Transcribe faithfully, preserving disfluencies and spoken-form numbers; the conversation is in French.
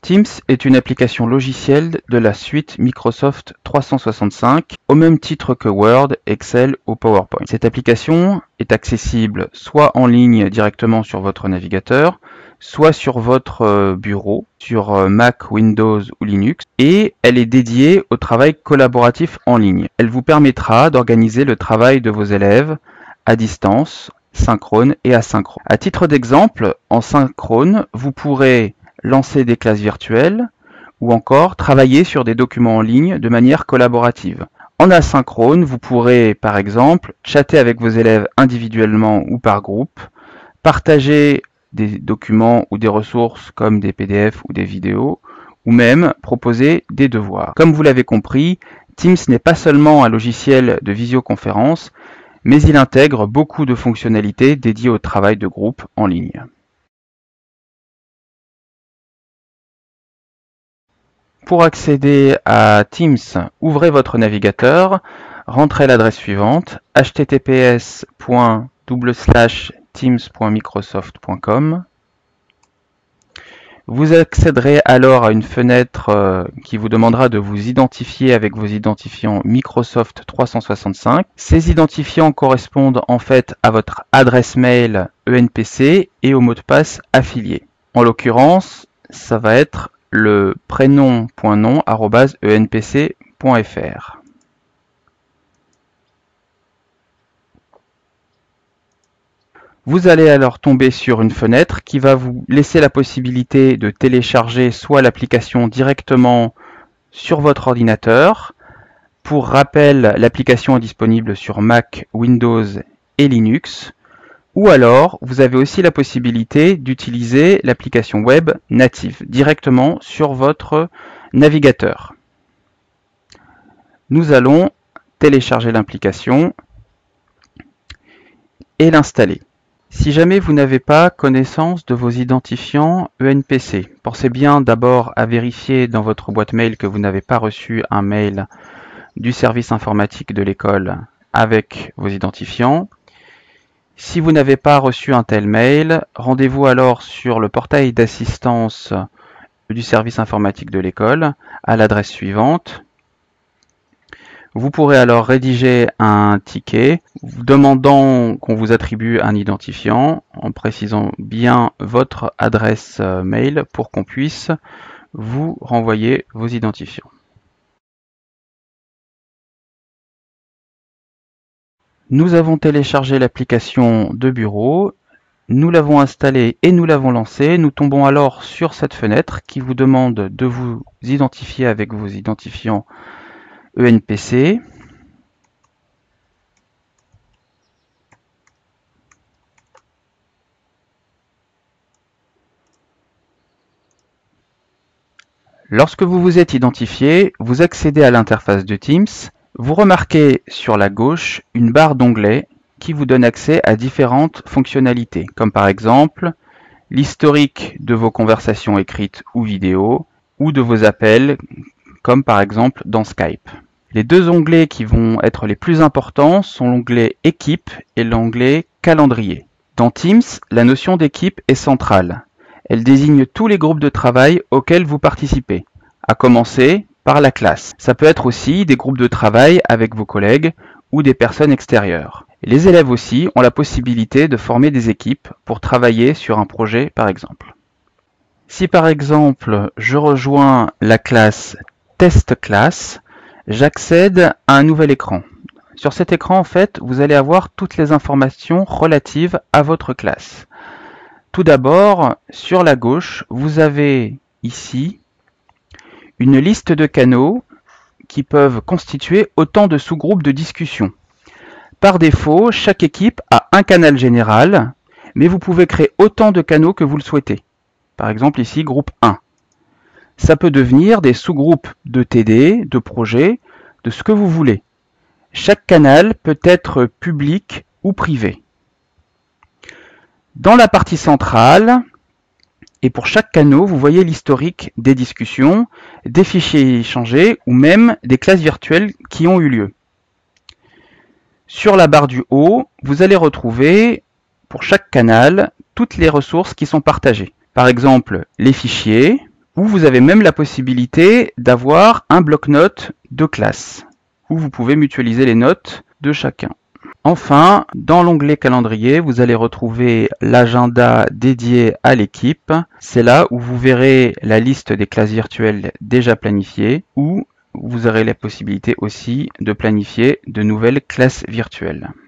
Teams est une application logicielle de la suite Microsoft trois cent soixante-cinq, au même titre que Word, Excel ou PowerPoint. Cette application est accessible soit en ligne directement sur votre navigateur, soit sur votre bureau, sur Mac, Windows ou Linux, et elle est dédiée au travail collaboratif en ligne. Elle vous permettra d'organiser le travail de vos élèves à distance, synchrone et asynchrone. À titre d'exemple, en synchrone, vous pourrez lancer des classes virtuelles ou encore travailler sur des documents en ligne de manière collaborative. En asynchrone, vous pourrez par exemple chatter avec vos élèves individuellement ou par groupe, partager des documents ou des ressources comme des P D F ou des vidéos, ou même proposer des devoirs. Comme vous l'avez compris, Teams n'est pas seulement un logiciel de visioconférence, mais il intègre beaucoup de fonctionnalités dédiées au travail de groupe en ligne. Pour accéder à Teams, ouvrez votre navigateur, rentrez l'adresse suivante h t t p s point double slash teams point microsoft point com. Vous accéderez alors à une fenêtre qui vous demandera de vous identifier avec vos identifiants Microsoft trois cent soixante-cinq. Ces identifiants correspondent en fait à votre adresse mail E N P C et au mot de passe affilié. En l'occurrence, ça va être le prénom.nom arobase e n p c point f r. Vous allez alors tomber sur une fenêtre qui va vous laisser la possibilité de télécharger soit l'application directement sur votre ordinateur. Pour rappel, l'application est disponible sur Mac, Windows et Linux. Ou alors, vous avez aussi la possibilité d'utiliser l'application web native directement sur votre navigateur. Nous allons télécharger l'application et l'installer. Si jamais vous n'avez pas connaissance de vos identifiants E N P C, pensez bien d'abord à vérifier dans votre boîte mail que vous n'avez pas reçu un mail du service informatique de l'école avec vos identifiants. Si vous n'avez pas reçu un tel mail, rendez-vous alors sur le portail d'assistance du service informatique de l'école à l'adresse suivante. Vous pourrez alors rédiger un ticket demandant qu'on vous attribue un identifiant en précisant bien votre adresse mail pour qu'on puisse vous renvoyer vos identifiants. Nous avons téléchargé l'application de bureau, nous l'avons installée et nous l'avons lancée. Nous tombons alors sur cette fenêtre qui vous demande de vous identifier avec vos identifiants E N P C. Lorsque vous vous êtes identifié, vous accédez à l'interface de Teams. Vous remarquez sur la gauche une barre d'onglets qui vous donne accès à différentes fonctionnalités, comme par exemple l'historique de vos conversations écrites ou vidéo, ou de vos appels, comme par exemple dans Skype. Les deux onglets qui vont être les plus importants sont l'onglet Équipe et l'onglet Calendrier. Dans Teams, la notion d'équipe est centrale. Elle désigne tous les groupes de travail auxquels vous participez, à commencer par la classe. Ça peut être aussi des groupes de travail avec vos collègues ou des personnes extérieures. Les élèves aussi ont la possibilité de former des équipes pour travailler sur un projet par exemple. Si par exemple je rejoins la classe Test Class, j'accède à un nouvel écran. Sur cet écran en fait, vous allez avoir toutes les informations relatives à votre classe. Tout d'abord, sur la gauche, vous avez ici une liste de canaux qui peuvent constituer autant de sous-groupes de discussion. Par défaut, chaque équipe a un canal général, mais vous pouvez créer autant de canaux que vous le souhaitez. Par exemple ici, groupe un. Ça peut devenir des sous-groupes de T D, de projets, de ce que vous voulez. Chaque canal peut être public ou privé. Dans la partie centrale, et pour chaque canal, vous voyez l'historique des discussions, des fichiers échangés ou même des classes virtuelles qui ont eu lieu. Sur la barre du haut, vous allez retrouver pour chaque canal toutes les ressources qui sont partagées. Par exemple, les fichiers Ou vous avez même la possibilité d'avoir un bloc-notes de classe, où vous pouvez mutualiser les notes de chacun. Enfin, dans l'onglet calendrier, vous allez retrouver l'agenda dédié à l'équipe. C'est là où vous verrez la liste des classes virtuelles déjà planifiées, ou vous aurez la possibilité aussi de planifier de nouvelles classes virtuelles.